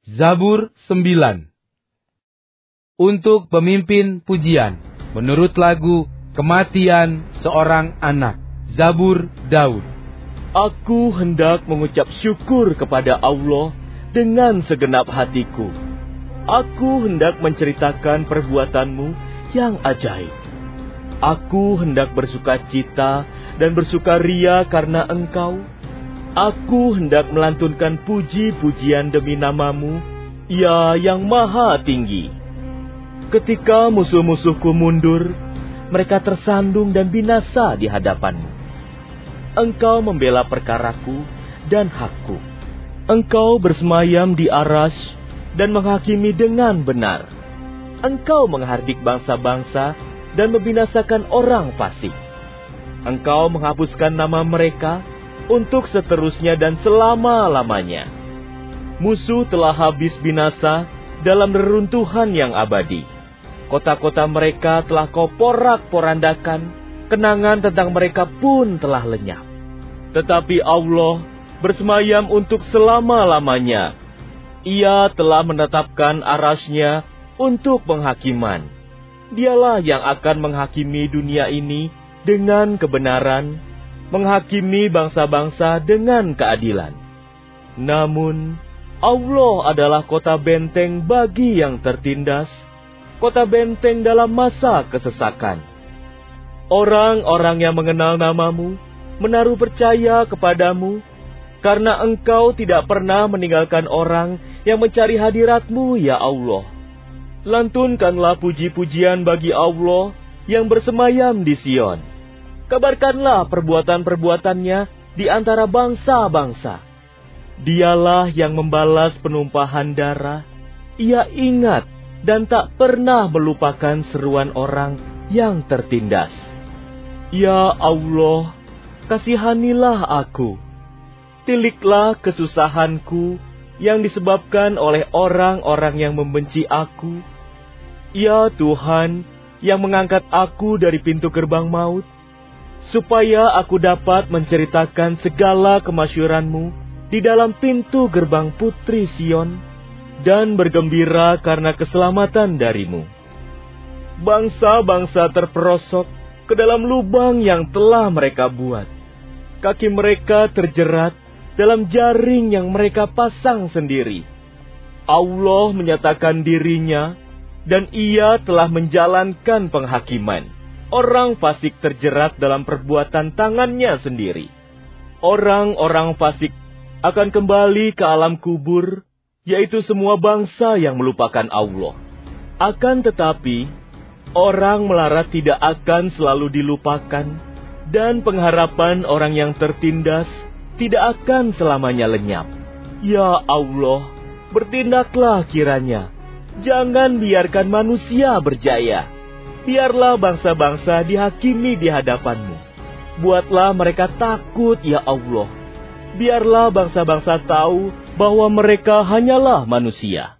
Zabur 9. Untuk pemimpin pujian, menurut lagu Kematian Seorang Anak, Zabur Daud. Aku hendak mengucap syukur kepada Allah dengan segenap hatiku. Aku hendak menceritakan perbuatanmu yang ajaib. Aku hendak bersukacita dan bersukaria karena Engkau. Aku hendak melantunkan puji-pujian demi namamu, ya yang maha tinggi. Ketika musuh-musuhku mundur, mereka tersandung dan binasa di hadapanmu. Engkau membela perkaraku dan hakku. Engkau bersemayam di Arash dan menghakimi dengan benar. Engkau menghardik bangsa-bangsa dan membinasakan orang fasik. Engkau menghapuskan nama mereka untuk seterusnya dan selama-lamanya. Musuh telah habis binasa dalam reruntuhan yang abadi. Kota-kota mereka telah kau porak-porandakan, kenangan tentang mereka pun telah lenyap. Tetapi Allah bersemayam untuk selama-lamanya. Ia telah menetapkan Arasnya untuk penghakiman. Dialah yang akan menghakimi dunia ini dengan kebenaran, menghakimi bangsa-bangsa dengan keadilan. Namun, Allah adalah kota benteng bagi yang tertindas, kota benteng dalam masa kesesakan. Orang-orang yang mengenal namamu menaruh percaya kepadamu, karena Engkau tidak pernah meninggalkan orang yang mencari hadirat-Mu, ya Allah. Lantunkanlah puji-pujian bagi Allah yang bersemayam di Sion. Kabarkanlah perbuatan-perbuatannya di antara bangsa-bangsa. Dialah yang membalas penumpahan darah. Ia ingat dan tak pernah melupakan seruan orang yang tertindas. Ya Allah, kasihanilah aku. Tiliklah kesusahanku yang disebabkan oleh orang-orang yang membenci aku. Ya Tuhan, yang mengangkat aku dari pintu gerbang maut, supaya aku dapat menceritakan segala kemasyuran-Mu di dalam pintu gerbang putri Sion, dan bergembira karena keselamatan dari-Mu. Bangsa-bangsa terperosok ke dalam lubang yang telah mereka buat. Kaki mereka terjerat dalam jaring yang mereka pasang sendiri. Allah menyatakan dirinya, dan Ia telah menjalankan penghakiman. Orang fasik terjerat dalam perbuatan tangannya sendiri. Orang-orang fasik akan kembali ke alam kubur, yaitu semua bangsa yang melupakan Allah. Akan tetapi, orang melarat tidak akan selalu dilupakan, dan pengharapan orang yang tertindas tidak akan selamanya lenyap. Ya Allah, bertindaklah kiranya. Jangan biarkan manusia berjaya. Biarlah bangsa-bangsa dihakimi di hadapan-Mu. Buatlah mereka takut, ya Allah. Biarlah bangsa-bangsa tahu bahwa mereka hanyalah manusia.